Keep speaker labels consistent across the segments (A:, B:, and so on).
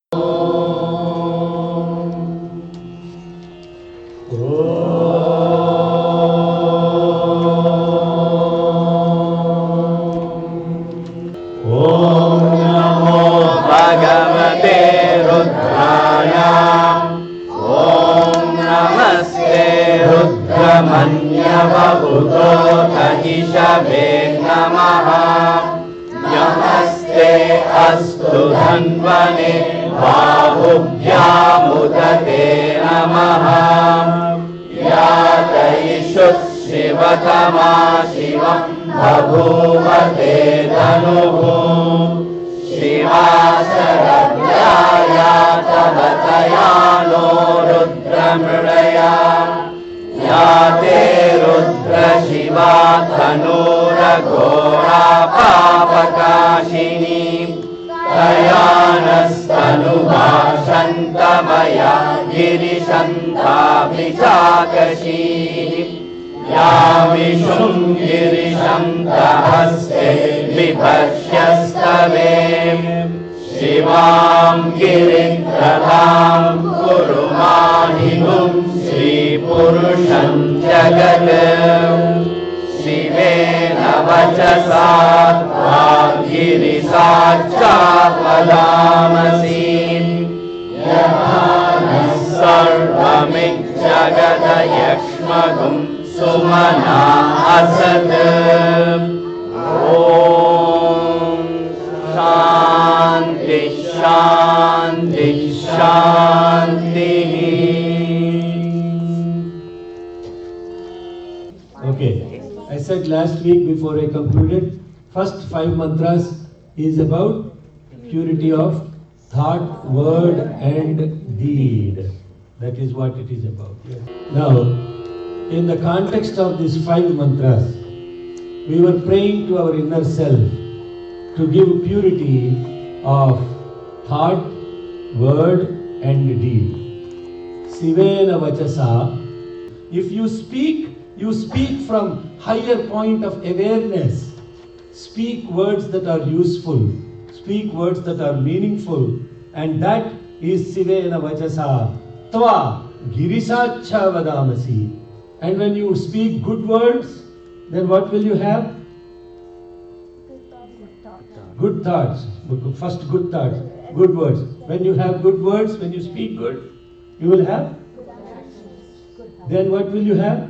A: नमस्ते अस्तु धन्वने बाहुभ्यामुदते नमः। यातयिषु शिवतमा शिवं बभूवते धनुः। शिवा शरद्याया तवतया नो रुद्रमृळया। या ते रुद्र शिवा धनुरघोरा पापकाशिनी। तया नस्तनुभाषन्तमया गिरिशन्ताभिचाकशीः। या विशुं गिरिशन्तहस्ते बिभर्ष्यस्तवे। शिवां गिरिप्रभां कुरु माहिमुं श्रीपुरुषं जगत्। शिवेन वचसा त्वा गिरिसाक्षात् वदामसि। यथा नः सर्वमिज्जगदयक्ष्मगुं सुमना असत्। ॐ शान्ति शान्ति शान्तिः।
B: Okay, I said last week before I concluded, first 5 mantras is about purity of thought, word and deed. That is what it is about. Now, in the context of these 5 mantras, we were praying to our inner self to give purity of thought, word and deed. Sivena vachasa. If you speak from higher point of awareness. Speak words that are useful. Speak words that are meaningful. And that is Sivena vachasa. Tva girisacha vadamasi. And when you speak good words, then what will you have? Good thoughts. First good thoughts. Good words. When you have good words, when you speak good, you will have? Then what will you have?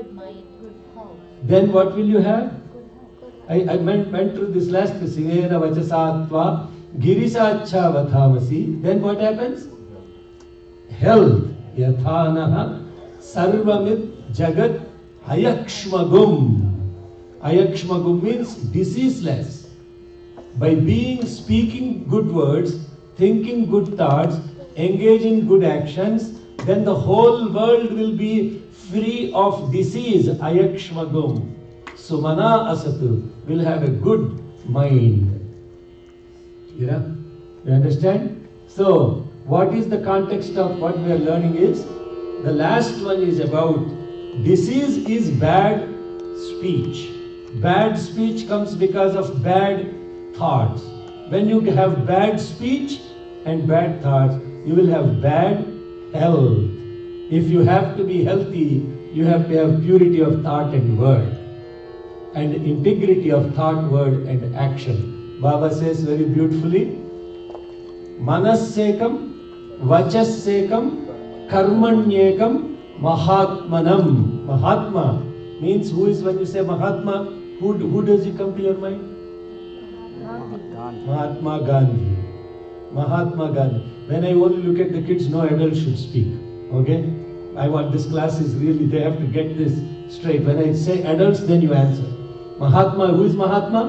B: Then what will you have? I went through this last Sivena vachasatva girisacha vathamasi. Then what happens? Health. Yathanaha sarvamit jagat ayakshmagum. Ayakshmagum means diseaseless. By speaking good words, thinking good thoughts, engaging good actions, then the whole world will be free of disease. Ayakshmagum. Sumana asatu will have a good mind. You understand? So, what is the context of what we are learning is, the last one is about disease is bad speech. Bad speech comes because of bad thoughts. When you have bad speech and bad thoughts, you will have bad health. If you have to be healthy, you have to have purity of thought and word, and integrity of thought, word and action. Baba says very beautifully, Manassekam, Vachassekam, Karmanyekam, Mahatmanam. Mahatma means who is, when you say Mahatma, who does it come to your mind? Mahatma Gandhi. Mahatma Gandhi. When I only look at the kids, no adult should speak. Okay? I want this class is really, they have to get this straight. When I say adults, then you answer. Mahatma, who is Mahatma?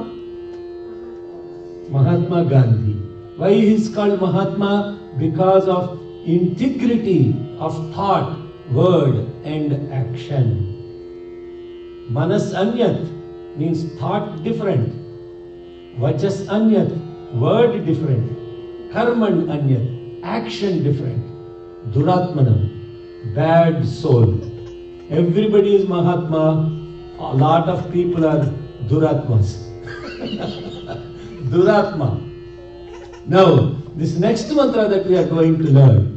B: Mahatma Gandhi. Why he is called Mahatma? Because of integrity of thought, word and action. Manas Anyat means thought different. Vachas Anyat, word different. Karman Anyat, action different. Duratmanam, bad soul. Everybody is Mahatma. A lot of people are Duratmas. Duratma. Now, This next mantra that we are going to learn.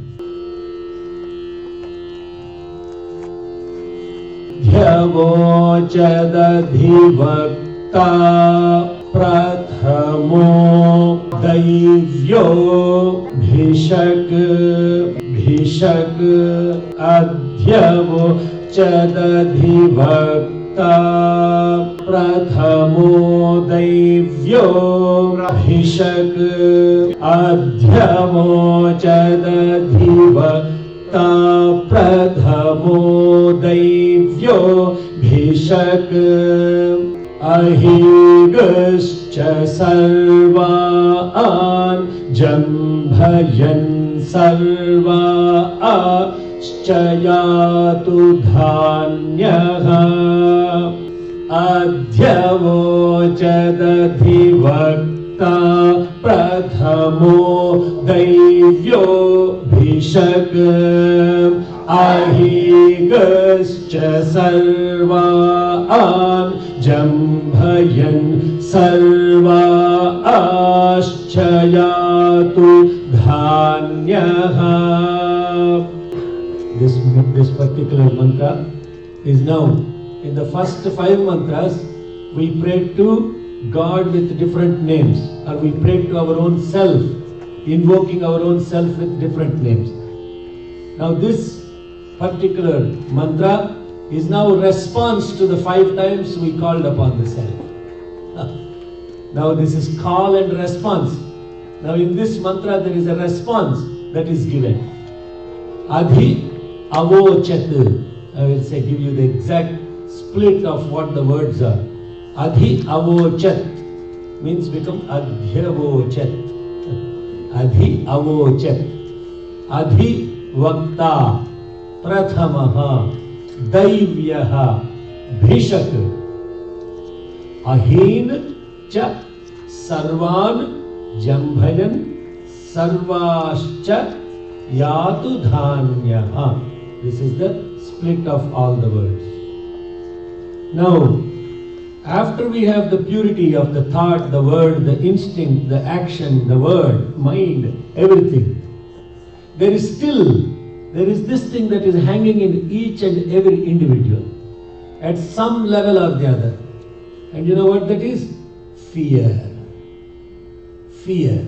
B: Dhyavocadadhivakta prathamo daivyo bhishak adhyavocadadhivakta prathamo daivyo bhishak adhyavocadadhivakta prathamo daivyo bhishak ahigascha sarvaan jambhayan sarvaashchayatu dhanyaha adhyavocadadhivakta prathamo daivyo bhishak ahigascha sarvaan jambhayan sarvaashchayatu dhanyaha. This particular mantra is now in the first 5 mantras. We pray to God with different names, or we pray to our own self, invoking our own self with different names. Now this particular mantra is now a response to the 5 times we called upon the self. Now this is call and response. Now in this mantra there is a response that is given. Adhi avochat. I will say, give you the exact split of what the words are. Adhi avochat means become adhyavochat. Adhi avochat. Adhi vakta prathamaha daivyaha bhishak ahin cha sarvan jambhayan sarvascha yatu dhanyaha. This is the split of all the words. Now, after we have the purity of the thought, the word, the instinct, the action, the word, mind, everything, there is this thing that is hanging in each and every individual at some level or the other. And you know what that is? Fear. Fear.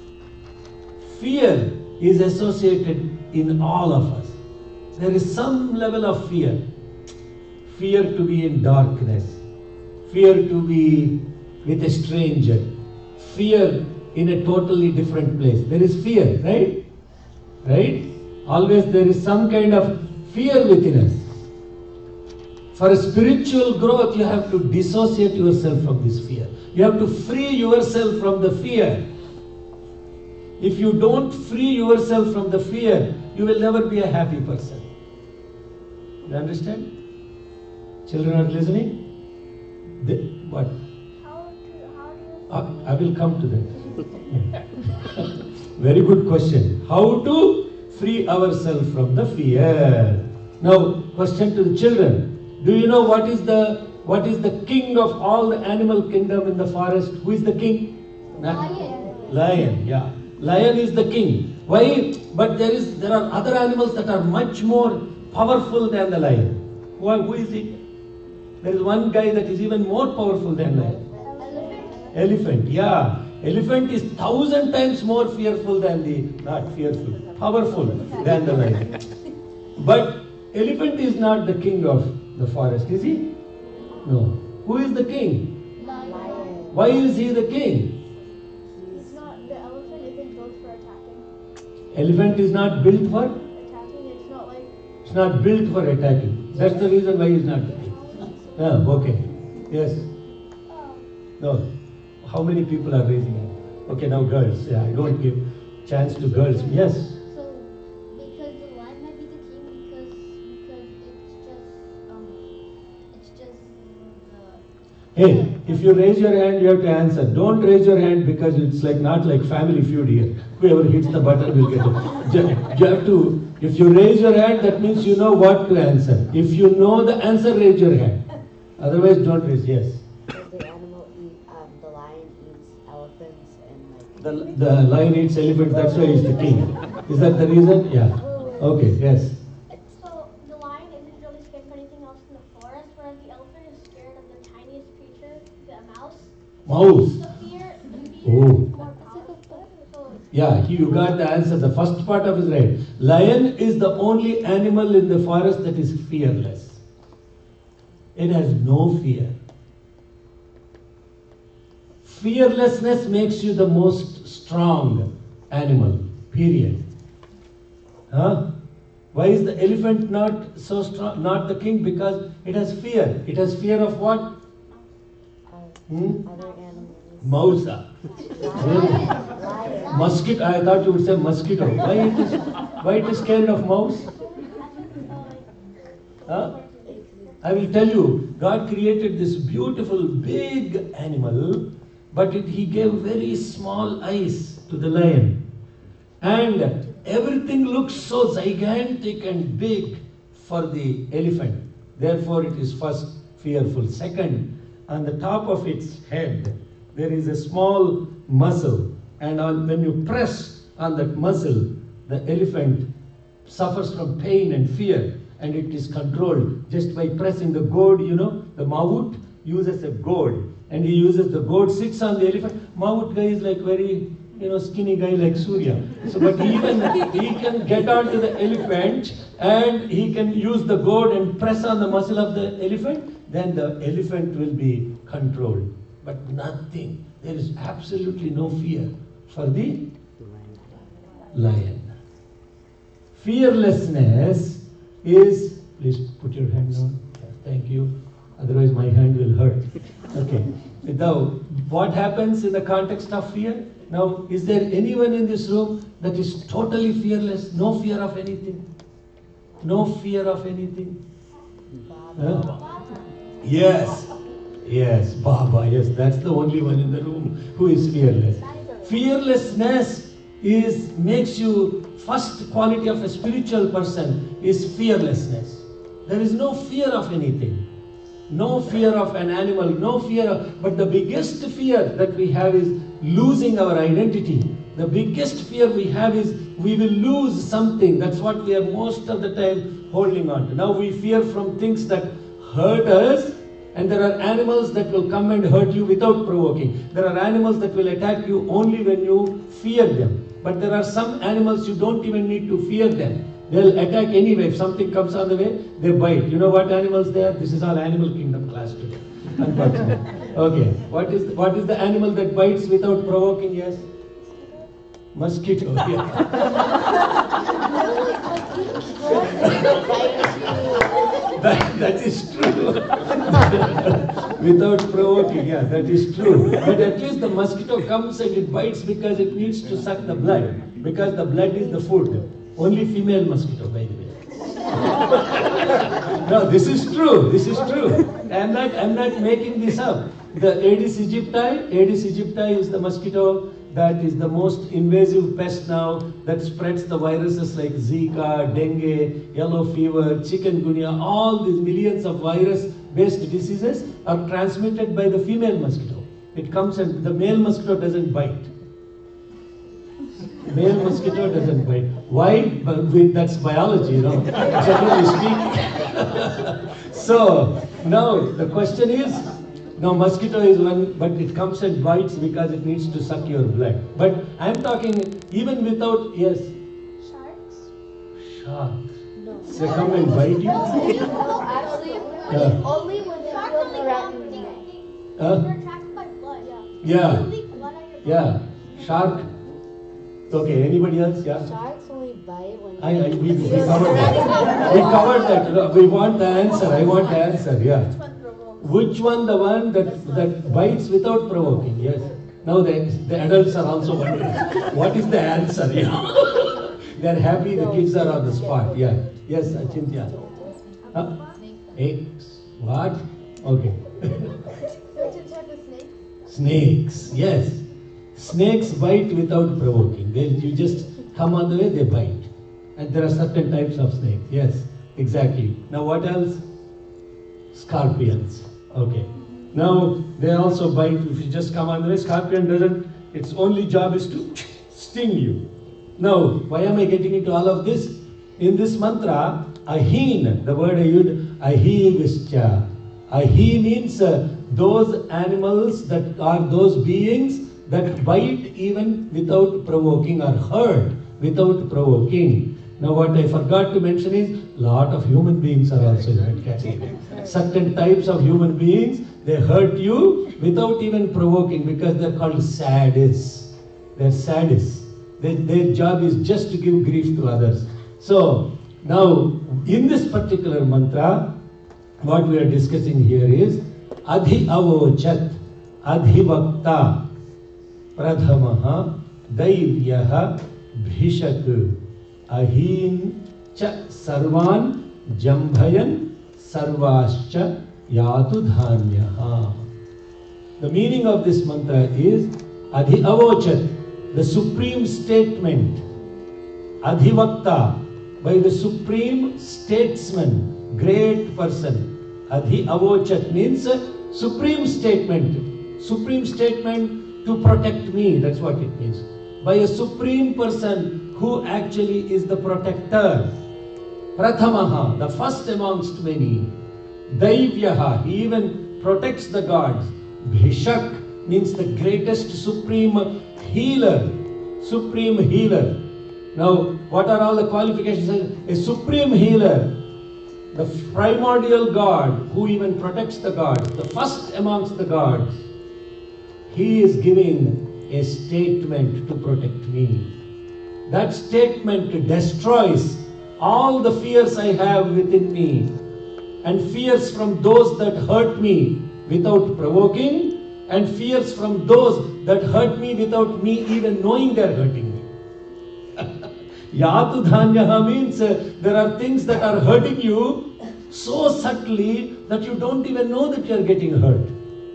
B: Fear is associated in all of us. There is some level of fear. Fear to be in darkness. Fear to be with a stranger. Fear in a totally different place. There is fear, right? Right? Always there is some kind of fear within us. For a spiritual growth, you have to dissociate yourself from this fear. You have to free yourself from the fear. If you don't free yourself from the fear, you will never be a happy person. You understand? Children are listening? What?
C: How do you
B: I will come to that. Very good question. How to free ourselves from the fear? Now, question to the children. Do you know what is the king of all the animal kingdom in the forest? Who is the king?
C: Lion.
B: Lion, yeah. Lion is the king. Why? But there are other animals that are much more powerful than the lion. Who is it? There is one guy that is even more powerful than lion. Elephant, yeah. Elephant is 1,000 times more fearful than powerful than the lion. But elephant is not the king of the forest, is he? No. Who is the king?
C: Lion.
B: Why is he the king?
C: The elephant isn't built for attacking.
B: Elephant is not built for?
C: Attacking, it's not like...
B: It's not built for attacking. That's the reason why he's not the king. Okay. Yes. No. How many people are raising hand? Okay, now girls. Yeah, I don't give chance to girls. Yes.
C: So, because the lion might be the king because it's just
B: Hey, if you raise your hand, you have to answer. Don't raise your hand because it's not like Family Feud here. Whoever hits the button will get it. You have to, if you raise your hand, that means you know what to answer. If you know the answer, raise your hand. Otherwise, don't raise. Yes.
D: Does the animal eat, the lion eats elephants and
B: The lion eats elephants, that's why he's the king. Is that the reason? Yeah. Okay, yes.
C: So the lion isn't really scared of anything else in the forest, whereas the elephant is scared of the tiniest creature, the mouse.
B: Mouse.
C: The fear
B: Oh.
C: is more powerful. So
B: Yeah, you got the answer. The first part of it is right. Lion is the only animal in the forest that is fearless. It has no fear. Fearlessness makes you the most strong animal, period. Huh? Why is the elephant not so strong, not the king? Because it has fear. It has fear of what?
D: Other animals.
B: Mouse. Mosquito. I thought you would say mosquito. Why it is scared of mouse? Huh? I will tell you, God created this beautiful big animal, but He gave very small eyes to the lion. And everything looks so gigantic and big for the elephant. Therefore, it is first fearful. Second, on the top of its head, there is a small muscle. And when you press on that muscle, the elephant suffers from pain and fear. And it is controlled just by pressing the goad, the Maut uses a goad. And he uses the goad, sits on the elephant. Maut guy is like very, skinny guy like Surya. So, but even he can get onto the elephant and he can use the goad and press on the muscle of the elephant, then the elephant will be controlled. But nothing, there is absolutely no fear for the lion. Fearlessness is, please put your hand down. Thank you. Otherwise my hand will hurt. Okay. Now, what happens in the context of fear? Now, is there anyone in this room that is totally fearless? No fear of anything? No fear of anything? Huh? Yes. Yes, Baba. Yes, that's the only one in the room who is fearless. Fearlessness makes you, first quality of a spiritual person is fearlessness. There is no fear of anything. No fear of an animal, no fear of, but the biggest fear that we have is losing our identity. The biggest fear we have is we will lose something. That's what we are most of the time holding on to. Now we fear from things that hurt us, and there are animals that will come and hurt you without provoking. There are animals that will attack you only when you fear them. But there are some animals you don't even need to fear them. They'll attack anyway. If something comes on the way, they bite. You know what animals they are? This is all animal kingdom class today. Unfortunately. Okay. What is the animal that bites without provoking? Yes? Mosquito. Yeah. that is true. Without provoking, yeah, that is true. But at least the mosquito comes and it bites because it needs to suck the blood. Because the blood is the food. Only female mosquito, by the way. No, this is true. This is true. I'm not making this up. The Aedes aegypti is the mosquito that is the most invasive pest now that spreads the viruses like Zika, dengue, yellow fever, chikungunya. All these millions of virus-based diseases are transmitted by the female mosquito. It comes and the male mosquito doesn't bite. Male mosquito doesn't bite. Why? That's biology, generally speaking. So, now the question is, now mosquito is one, but it comes and bites because it needs to suck your blood. But I'm talking even without, yes?
C: Sharks?
B: Sharks.
D: No.
B: They come and bite you?
C: No, actually,
B: Yeah.
C: only when they're filled around the neck.
B: Huh?
C: They're attracted by blood.
B: Yeah.
C: They leak blood out your
B: Yeah.
C: body.
B: Shark. Okay, anybody else? Yeah.
D: Sharks only bite when
B: We covered that. We covered that. We want the answer. I want the answer. Yeah. Which one? The one that bites without provoking? Yes. Now the adults are also wondering, what is the answer? They are happy. The kids are on the spot. Yeah. Yes, Achintya. Snakes. What? Okay.
C: Which is type of snake?
B: Snakes. Yes. Snakes bite without provoking. You just come on the way, they bite. And there are certain types of snakes. Yes, exactly. Now what else? Scorpions. Okay. Now they also bite. If you just come on the way, scorpion doesn't Its only job is to sting you. Now, why am I getting into all of this? In this mantra, ahin, the word I used, ahigascha. Ahi means those animals that are those beings that bite even without provoking or hurt without provoking. Now what I forgot to mention is, lot of human beings are also in that category. Certain types of human beings, they hurt you without even provoking because they're called sadists. They're sadists. Their job is just to give grief to others. So now in this particular mantra, what we are discussing here is Adhi avochat, adhivakta, pradhamaha, daivyaha, bhishak, ahin cha sarvan, jambhayan, sarvascha, yatu dhanyaha. The meaning of this mantra is Adhi avochat, the supreme statement, adhivakta, by the supreme statesman, great person. Adhi avochat means supreme statement. Supreme statement to protect me, that's what it means. By a supreme person who actually is the protector. Prathamaha, the first amongst many. Daivyaha, he even protects the gods. Bhishak means the greatest supreme healer. Supreme healer. Now, what are all the qualifications? A supreme healer, the primordial God who even protects the gods, the first amongst the gods, he is giving a statement to protect me. That statement destroys all the fears I have within me and fears from those that hurt me without provoking and fears from those that hurt me without me even knowing they are hurting me. Yatu dhanyaha means there are things that are hurting you so subtly that you don't even know that you are getting hurt.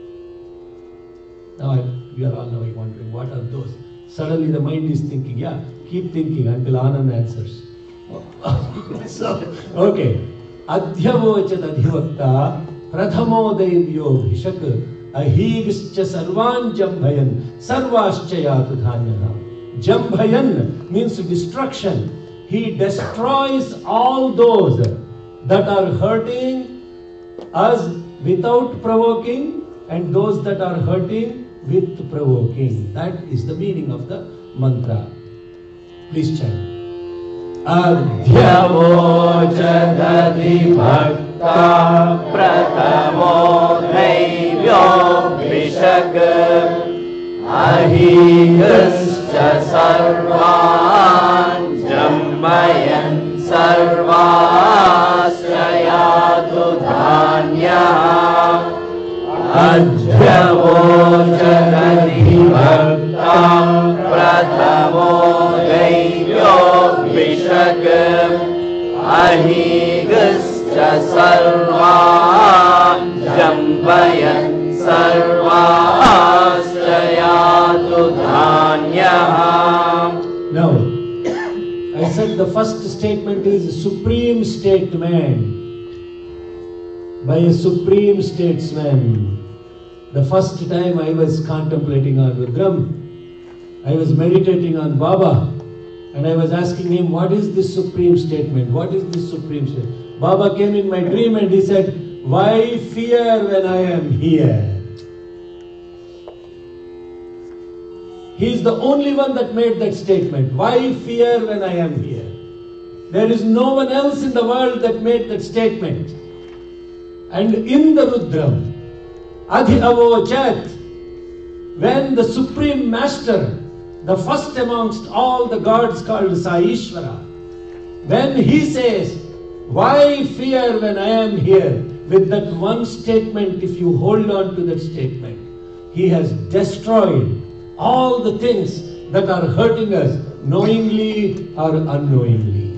B: Now we are all now wondering, what are those? Suddenly the mind is thinking, yeah, keep thinking until Anand answers. So, okay. Adhyavochat adhivakta prathamo devyo bhishak ahigascha sarvan jambhayan sarvascha yatu dhanyaha. Jambhayan means destruction. He destroys all those that are hurting us without provoking and those that are hurting with provoking. That is the meaning of the mantra. Please chant.
A: Adhyavochat bhakta pratamo devyo bhishak ahigascha sarvan jambhayan sarvascha yatu dhanyaha. Adhyavochat adhivakta prathamo devyo bhishak ahigascha sarvan jambhayan sarvascha yatu dhanyaha.
B: Now, I said the first statement is a supreme statement by a supreme statesman. The first time I was contemplating on Rudram, I was meditating on Baba and I was asking him, what is this supreme statement? What is this supreme statement? Baba came in my dream and he said, why fear when I am here? He is the only one that made that statement. Why fear when I am here? There is no one else in the world that made that statement. And in the Rudram, Adhi avochat, when the Supreme Master, the first amongst all the gods called Saishvara, when he says, why fear when I am here? With that one statement, if you hold on to that statement, he has destroyed all the things that are hurting us, knowingly or unknowingly.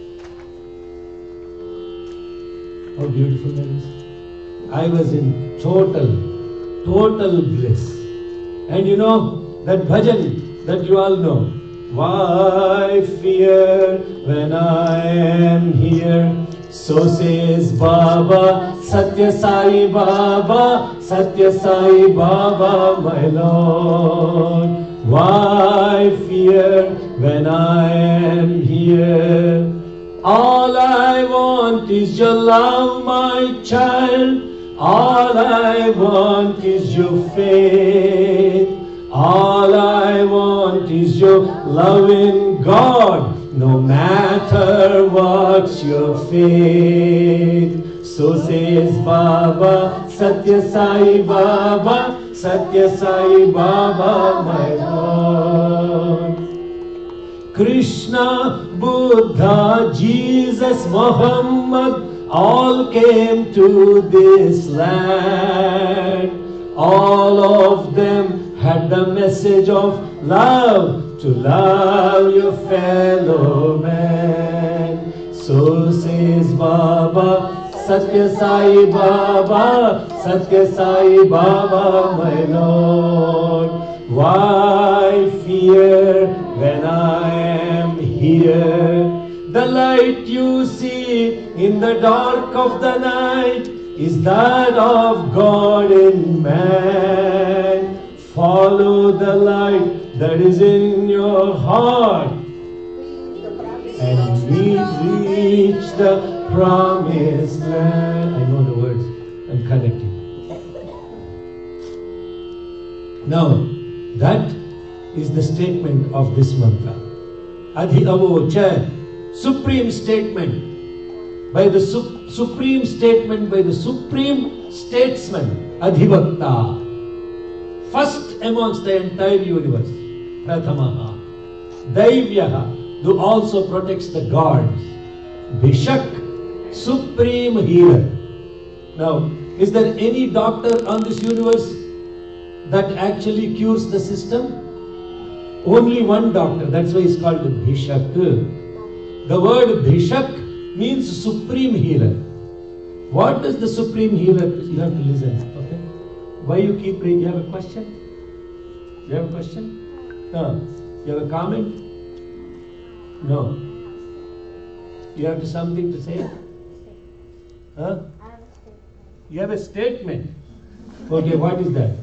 B: How beautiful that is. I was in total bliss. And you know, that bhajan that you all know, why fear when I am here? So says Baba, Satya Sai Baba, my Lord. Why fear when I am here? All I want is your love, my child. All I want is your faith. All I want is your love in God, no matter what's your fate. So says Baba, Satya Sai Baba, Satya Sai Baba, my Lord. Krishna, Buddha, Jesus, Muhammad, all came to this land. All of them had the message of love, to love your fellow man. So says Baba, Satya Sai Baba, Satya Sai Baba, my Lord. Why fear when I am here? The light you see in the dark of the night is that of God in man. Follow the light that is in your heart and we reach the promised land. I know the words, I'm connecting. Now, that is the statement of this mantra. Adhikavocha, supreme statement by the supreme statement by the supreme statesman, Adhivakta. First amongst the entire universe, Prathamaha. Daivyaha, who also protects the gods. Bhishak, supreme healer. Now, is there any doctor on this universe that actually cures the system? Only one doctor, that's why it's called Bhishak. The word Bhishak means supreme healer. What does the supreme healer, you have to listen, okay? Why you keep reading? You have a question? You have a question? No. You have a comment? No. You have something to say? Huh? You have a statement. Okay, what is that?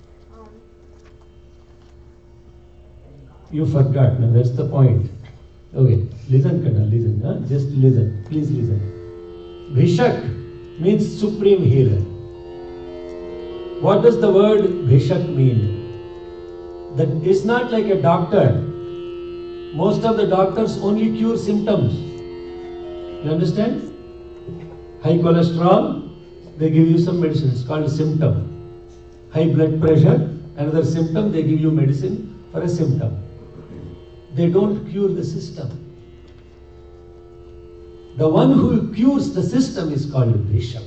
B: You forgot, no, that's the point. Okay, listen, Kana, listen, huh? Just listen, please listen. Bhishak means supreme healer. What does the word Bhishak mean? That it's not like a doctor. Most of the doctors only cure symptoms. You understand? High cholesterol, they give you some medicine, it's called a symptom. High blood pressure, another symptom, they give you medicine for a symptom. They don't cure the system. The one who cures the system is called Bhishak.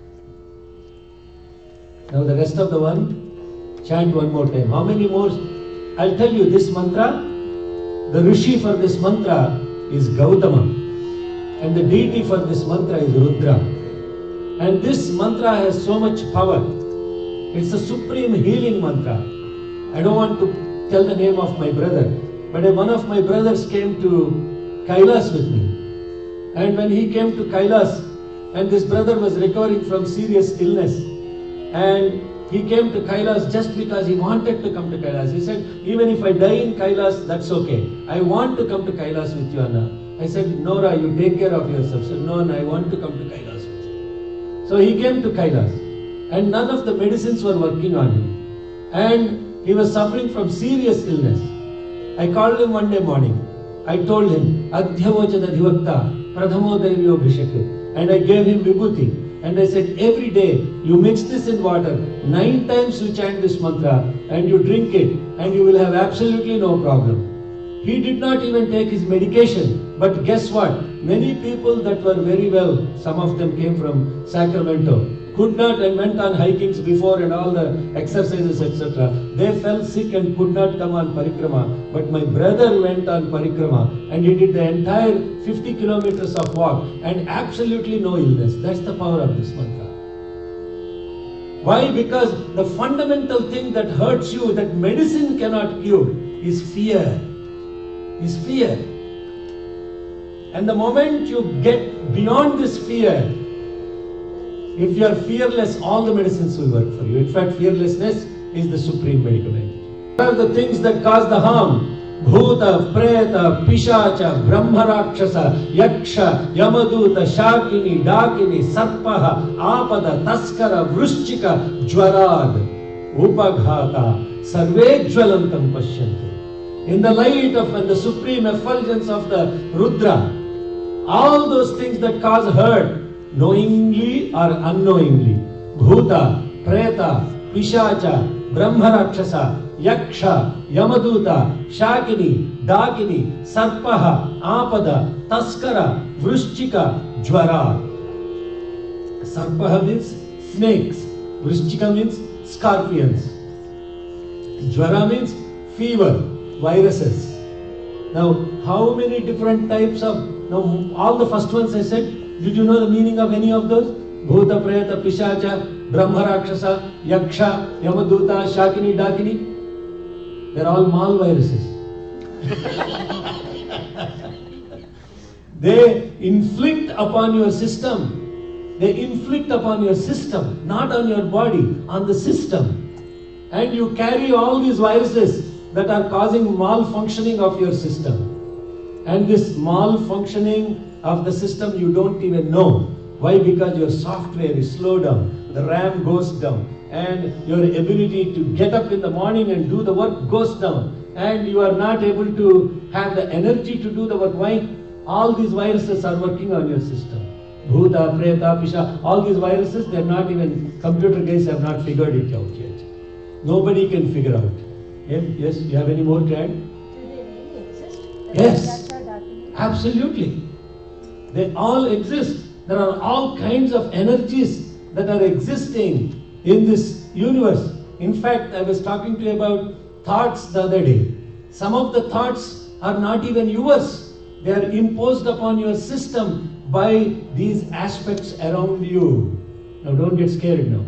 B: Now the rest of the one, chant one more time. How many more? I'll tell you this mantra. The Rishi for this mantra is Gautama. And the deity for this mantra is Rudra. And this mantra has so much power. It's a supreme healing mantra. I don't want to tell the name of my brother, but one of my brothers came to Kailas with me. And when he came to Kailas, and this brother was recovering from serious illness, and he came to Kailas just because he wanted to come to Kailas. He said, even if I die in Kailas, that's okay. I want to come to Kailas with you, Anna. I said, Nora, you take care of yourself. She said, no, I want to come to Kailas with you. So he came to Kailas, and none of the medicines were working on him. And he was suffering from serious illness. I called him one day morning. I told him, Adhyavochad Adhivakta, Pradhamo Devyo Bhishak. And I gave him Vibhuti. And I said, every day you mix this in water, 9 times you chant this mantra, and you drink it, and you will have absolutely no problem. He did not even take his medication. But guess what? Many people that were very well, some of them came from Sacramento, could not and went on hikings before and all the exercises, etc. They fell sick and could not come on parikrama. But my brother went on parikrama and he did the entire 50 kilometers of walk and absolutely no illness. That's the power of this mantra. Why? Because the fundamental thing that hurts you, that medicine cannot cure, is fear. Is fear. And the moment you get beyond this fear, if you are fearless, all the medicines will work for you. In fact, fearlessness is the supreme medicament. What are the things that cause the harm? Bhuta, Preta, Pishacha, Brahma Rakshasa, Yaksha, Yamaduta, Shakini, Dakini, Sarpaha, Apada, Taskara, Vrushchika, Jwarad, Upaghata, Sarve Jwalantam Pashyantu. In the light of and the supreme effulgence of the Rudra, all those things that cause hurt, knowingly or unknowingly, Bhuta, Preta, Pishacha, Brahma Rakshasa, Yaksha, Yamaduta, Shakini, Dakini, Sarpaha, Apada, Taskara, Vrushchika, Jwara. Sarpaha means snakes. Vrushchika means scorpions. Jwara means fever, viruses. Now, how many different types of... Now, all the first ones I said, did you know the meaning of any of those? Bhuta, Preta, Pishacha, Brahma Rakshasa, Yaksha, Yamaduta, Shakini, Dakini. They're all malviruses. They inflict upon your system. They inflict upon your system, not on your body, on the system. And you carry all these viruses that are causing malfunctioning of your system. And this malfunctioning of the system you don't even know. Why? Because your software is slowed down, the RAM goes down, and your ability to get up in the morning and do the work goes down, and you are not able to have the energy to do the work. Why? All these viruses are working on your system. Bhuta, Preta, Pisha, all these viruses, they're not even, computer guys have not figured it out yet. Nobody can figure out. Yes, you have any more to add?
D: Do they really exist?
B: Yes, absolutely. They all exist. There are all kinds of energies that are existing in this universe. In fact, I was talking to you about thoughts the other day. Some of the thoughts are not even yours. They are imposed upon your system by these aspects around you. Now don't get scared now.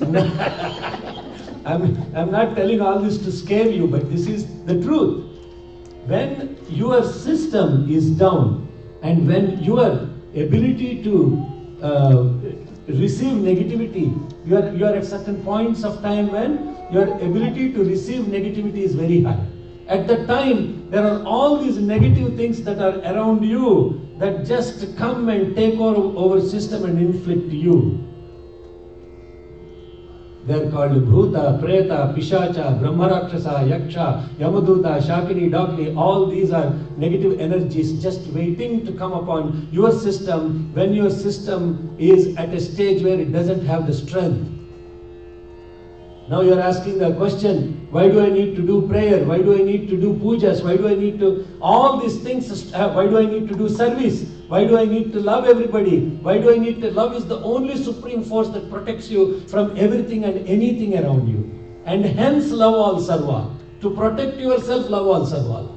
B: I'm not telling all this to scare you, but this is the truth. When your system is down and when your ability to receive negativity, you are at certain points of time when your ability to receive negativity is very high. At that time, there are all these negative things that are around you that just come and take over system and inflict you. They are called Bhuta, Preta, Pishacha, Brahma Rakshasa, Yaksha, Yamaduta, Shakini, Dakini. All these are negative energies just waiting to come upon your system when your system is at a stage where it doesn't have the strength. Now you are asking the question, why do I need to do prayer? Why do I need to do pujas? Why do I need to... All these things, why do I need to do service? Why do I need to love everybody? Why do I need to... Love is the only supreme force that protects you from everything and anything around you. And hence love all sarva. To protect yourself, love all sarva.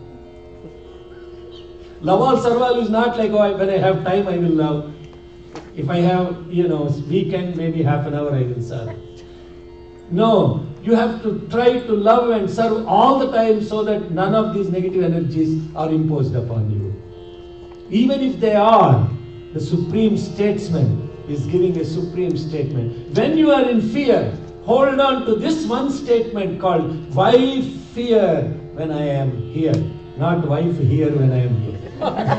B: Love all sarva is not like, oh, when I have time I will love. If I have, weekend, maybe half an hour I will serve. No, you have to try to love and serve all the time so that none of these negative energies are imposed upon you. Even if they are, the supreme statesman is giving a supreme statement. When you are in fear, hold on to this one statement called, why fear when I am here? Not wife here when I am here.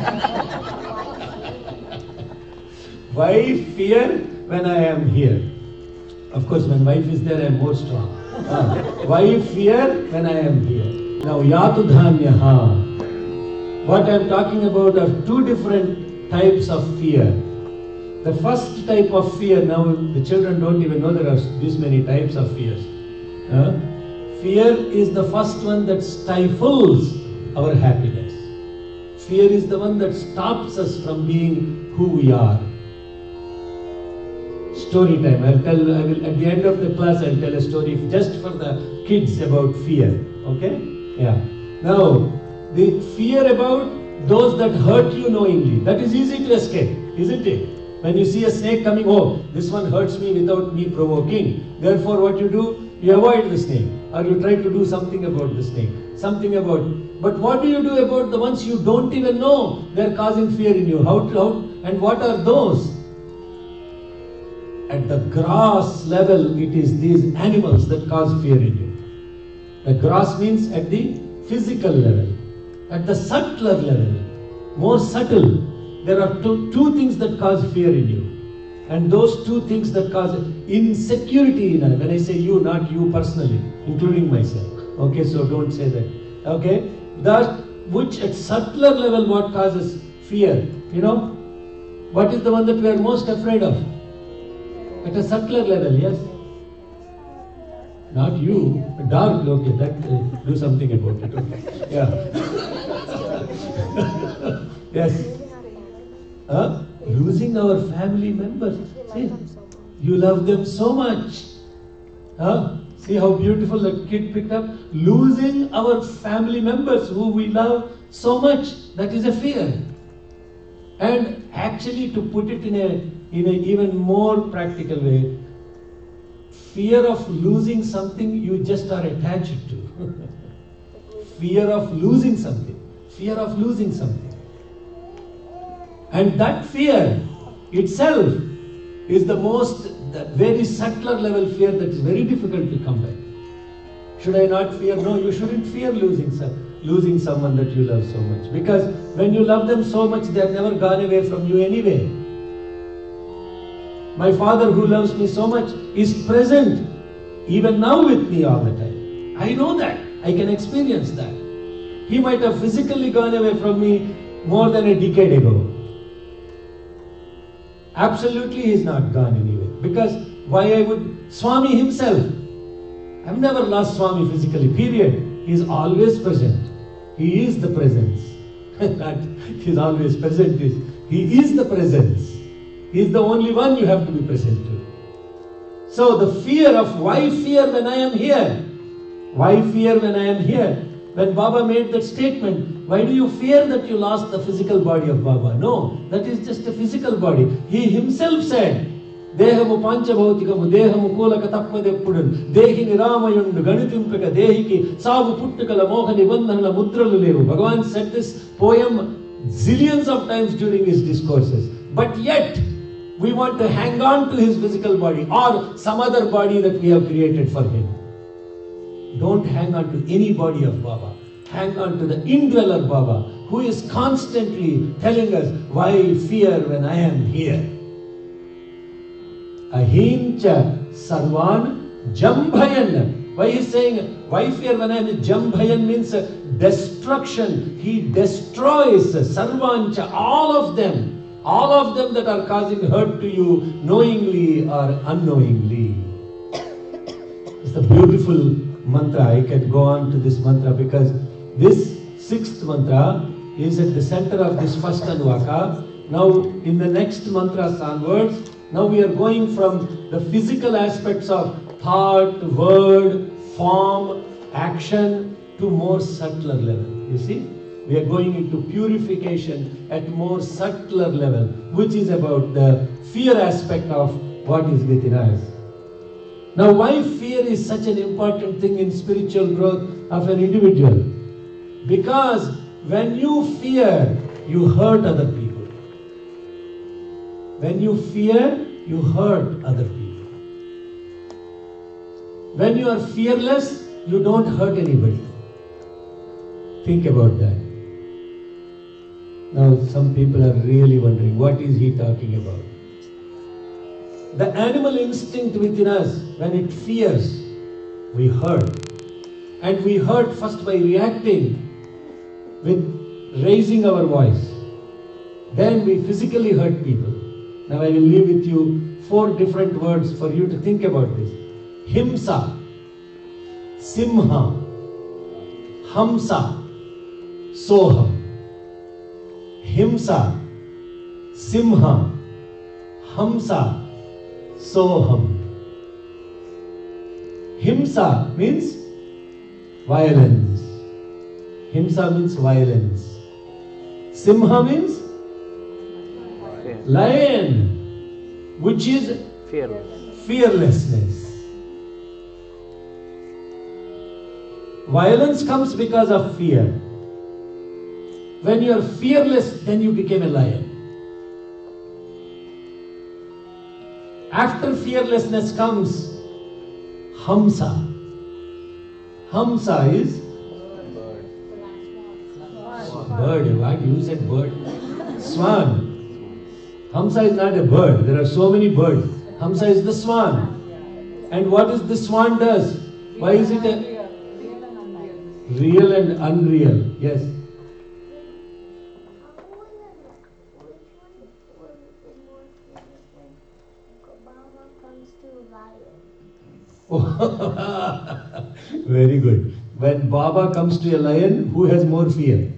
B: Why fear when I am here? Of course, when wife is there, I am more strong. Why fear when I am here? Now, yatu dhanyaha. What I am talking about are two different types of fear. The first type of fear, now the children don't even know there are this many types of fears. Fear is the first one that stifles our happiness. Fear is the one that stops us from being who we are. Story time. I will at the end of the class I'll tell a story just for the kids about fear. Okay? Yeah. Now, the fear about those that hurt you knowingly. That is easy to escape, isn't it? When you see a snake coming, oh, this one hurts me without me provoking. Therefore, what you do? You avoid the snake, or you try to do something about the snake. But what do you do about the ones you don't even know? They're causing fear in you. And what are those? At the grass level, it is these animals that cause fear in you. The gross means at the physical level. At the subtler level, more subtle, there are two things that cause fear in you. And those two things that cause insecurity in us. When I say you, not you personally, including myself. Okay, so don't say that. Okay? That which at subtler level what causes fear? You know? What is the one that we are most afraid of? At a subtler level, yes? Not you. Dark, okay, that do something about it. Okay. Yeah. Yes. Losing our family members. See, you love them so much. See how beautiful that kid picked up? Losing our family members who we love so much. That is a fear. And actually, to put it in a even more practical way, fear of losing something you just are attached to. Fear of losing something. Fear of losing something. And that fear itself is the very subtler level fear that is very difficult to come by. Should I not fear? No, you shouldn't fear losing someone that you love so much. Because when you love them so much, they have never gone away from you anyway. My father who loves me so much is present even now with me all the time. I know that. I can experience that. He might have physically gone away from me more than a decade ago. Absolutely he is not gone anyway. Because why I would... Swami himself. I've never lost Swami physically, period. He is always present. He is the presence. Not he is always present. He is the presence. He is the only one you have to be present to. So the fear of why fear when I am here? Why fear when I am here? When Baba made that statement, why do you fear that you lost the physical body of Baba? No, that is just a physical body. He himself said, Dehamu panchabhautikamu, Dehamu kulaka tapmadeppudan, Dehi niramayundu, Ganitimpeka, Dehiki, Savu puttukala mohani bandhanala mudralu levu. Bhagavan said this poem zillions of times during his discourses. But yet, we want to hang on to his physical body or some other body that we have created for him. Don't hang on to any body of Baba. Hang on to the indweller Baba, who is constantly telling us, why fear when I am here? Ahincha sarvan jambhayan. Why he is saying, why fear when I am here? Jambhayan means destruction. He destroys sarvancha, all of them. All of them that are causing hurt to you, knowingly or unknowingly. It's a beautiful mantra. I can go on to this mantra because this sixth mantra is at the center of this first Anuvaka. Now, in the next mantras onwards, now we are going from the physical aspects of thought, word, form, action to more subtler level. You see? We are going into purification at more subtler level, which is about the fear aspect of what is within us. Now, why fear is such an important thing in spiritual growth of an individual? Because when you fear, you hurt other people. When you fear, you hurt other people. When you are fearless, you don't hurt anybody. Think about that. Now, some people are really wondering, what is he talking about? The animal instinct within us, when it fears, we hurt. And we hurt first by reacting with raising our voice. Then we physically hurt people. Now I will leave with you 4 different words for you to think about this. Himsa, Simha, Hamsa, Soham. Himsa, Simha, Hamsa, Soham. Himsa means violence. Himsa means violence. Simha means lion, which is fearlessness. Violence comes because of fear. When you are fearless, then you became a lion. After fearlessness comes Hamsa. Hamsa is bird. What you said bird? Swan. Hamsa is not a bird. There are so many birds. Hamsa is the swan. And what is the swan does? Why is it a real and unreal? Yes. Very good. When Baba comes to a lion, who has more fear?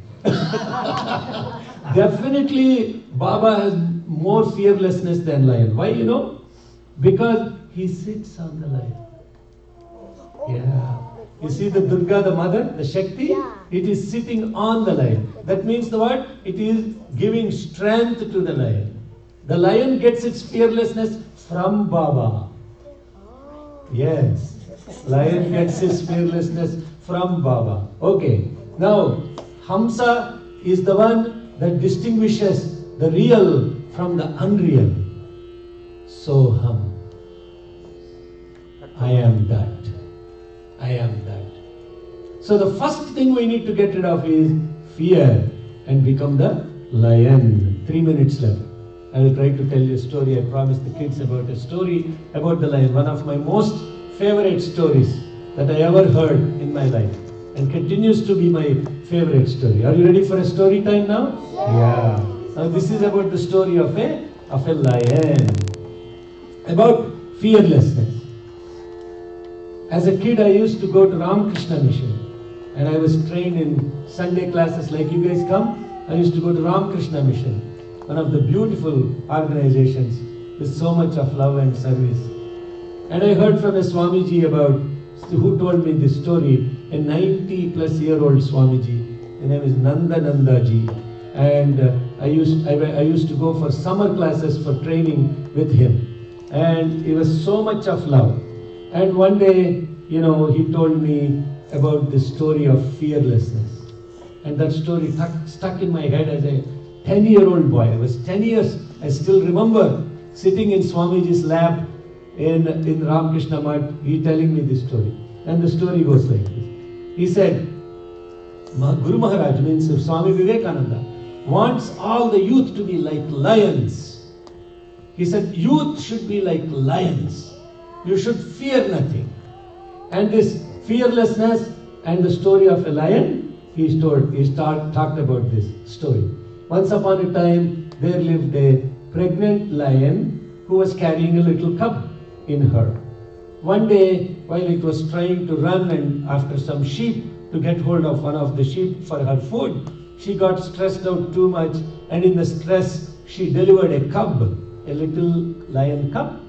B: Definitely Baba has more fearlessness than lion. Why, you know? Because he sits on the lion. Yeah. You see the Durga, the mother, the Shakti?
C: Yeah.
B: It is sitting on the lion. That means the what? It is giving strength to the lion. The lion gets its fearlessness from Baba. Yes. Lion gets its fearlessness from Baba. Okay. Now, Hamsa is the one that distinguishes the real from the unreal. Soham. I am that. I am that. So the first thing we need to get rid of is fear and become the lion. 3 minutes left. I will try to tell you a story. I promised the kids about a story about the lion. One of my most favorite stories that I ever heard in my life and continues to be my favorite story. Are you ready for a story time now? Yeah. Now this is about the story of a lion. About fearlessness. As a kid, I used to go to Ramakrishna Mission, and I was trained in Sunday classes like you guys come. I used to go to Ramakrishna Mission, one of the beautiful organizations with so much of love and service. And I heard from a Swamiji who told me this story, a 90-plus-year-old Swamiji. His name is Nanda Ji, and I used to go for summer classes for training with him, and it was so much of love. And one day, he told me about the story of fearlessness. And that story stuck in my head as a 10-year-old boy. I was 10 years. I still remember sitting in Swamiji's lap in Ramakrishna Math, he telling me this story. And the story goes like this. He said, Guru Maharaj, means Swami Vivekananda, wants all the youth to be like lions. He said, youth should be like lions. You should fear nothing. And this fearlessness and the story of a lion, he talked about this story. Once upon a time, there lived a pregnant lion who was carrying a little cub in her. One day, while it was trying to run and after some sheep to get hold of one of the sheep for her food, she got stressed out too much, and in the stress, she delivered a cub, a little lion cub,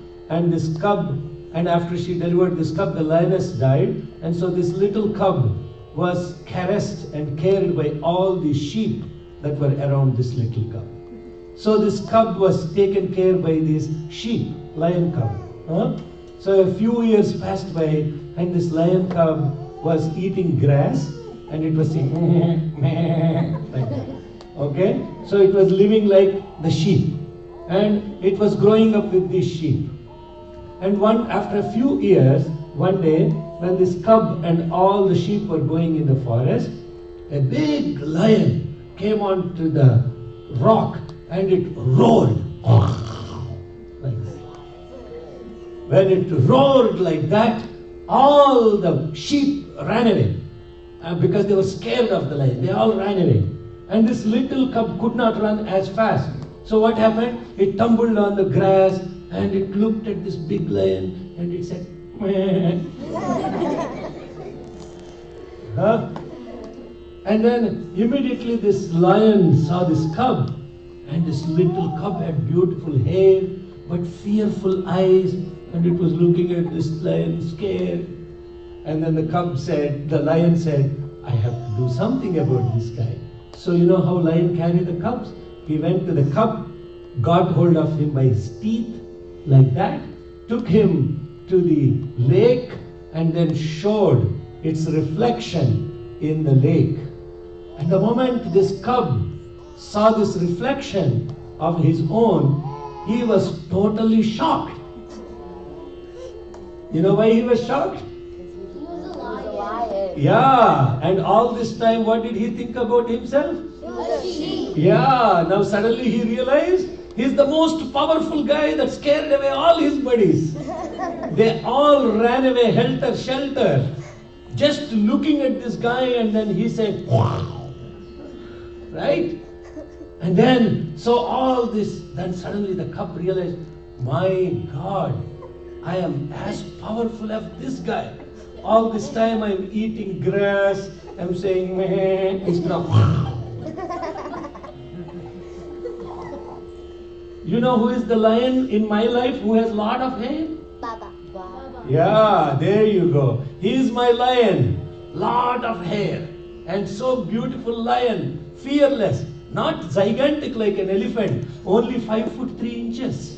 B: and after she delivered this cub, the lioness died, and so this little cub was caressed and cared by all the sheep that were around this little cub. So this cub was taken care by these sheep, lion cub. So a few years passed by, and this lion cub was eating grass, and it was saying like that. Okay? So it was living like the sheep, and it was growing up with these sheep. And after a few years, one day, when this cub and all the sheep were going in the forest, a big lion came onto the rock and it roared like that. When it roared like that, all the sheep ran away because they were scared of the lion. They all ran away. And this little cub could not run as fast. So what happened? It tumbled on the grass and it looked at this big lion and it said, huh? And then immediately this lion saw this cub, and this little cub had beautiful hair but fearful eyes, and it was looking at this lion scared. And then the lion said, I have to do something about this guy. So you know how lion carry the cubs? He went to the cub, got hold of him by his teeth, like that, took him to the lake, and then showed its reflection in the lake. And the moment this cub saw this reflection of his own, he was totally shocked. You know why he was shocked?
C: He was a lion.
B: Yeah, and all this time, what did he think about himself? Yeah, now suddenly he realized he's the most powerful guy that scared away all his buddies. They all ran away helter skelter, just looking at this guy, and then he said, right? And then, so all this, then suddenly the cub realized, my God, I am as powerful as this guy. All this time I'm eating grass, I'm saying, meh, instead of, you know who is the lion in my life who has lot of hair?
C: Baba.
B: Yeah, there you go. He is my lion. Lot of hair. And so beautiful lion. Fearless. Not gigantic like an elephant. Only 5'3".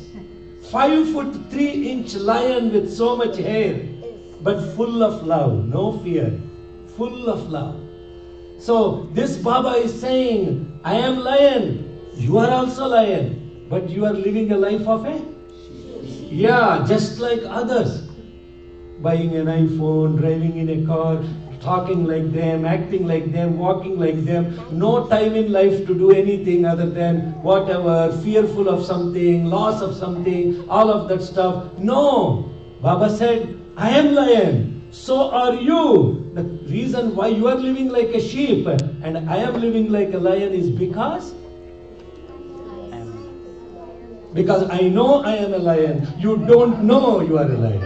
B: 5'3" lion with so much hair. But full of love. No fear. Full of love. So this Baba is saying, I am lion. You are also lion. But you are living a life of a? Yeah, just like others. Buying an iPhone, driving in a car, talking like them, acting like them, walking like them. No time in life to do anything other than whatever, fearful of something, loss of something, all of that stuff. No. Baba said, I am lion. So are you. The reason why you are living like a sheep and I am living like a lion is because I know I am a lion. You don't know you are a lion.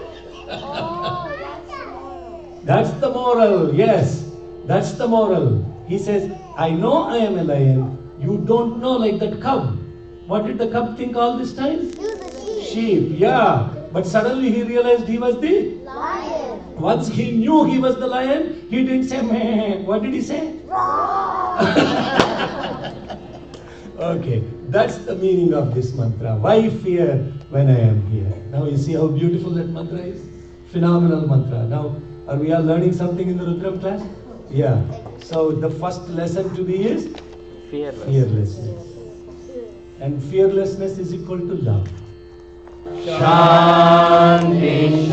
B: That's the moral. Yes, that's the moral. He says, I know I am a lion. You don't know, like that cub. What did the cub think all this time? Sheep, yeah. But suddenly he realized he was the
C: Lion.
B: Once he knew he was the lion, he didn't say meh. What did he say? Okay, that's the meaning of this mantra. Why fear when I am here? Now you see how beautiful that mantra is? Phenomenal mantra. Now, are we all learning something in the Rudram class? Yeah. So the first lesson to be is fearlessness. And fearlessness is equal to love.
A: Shanti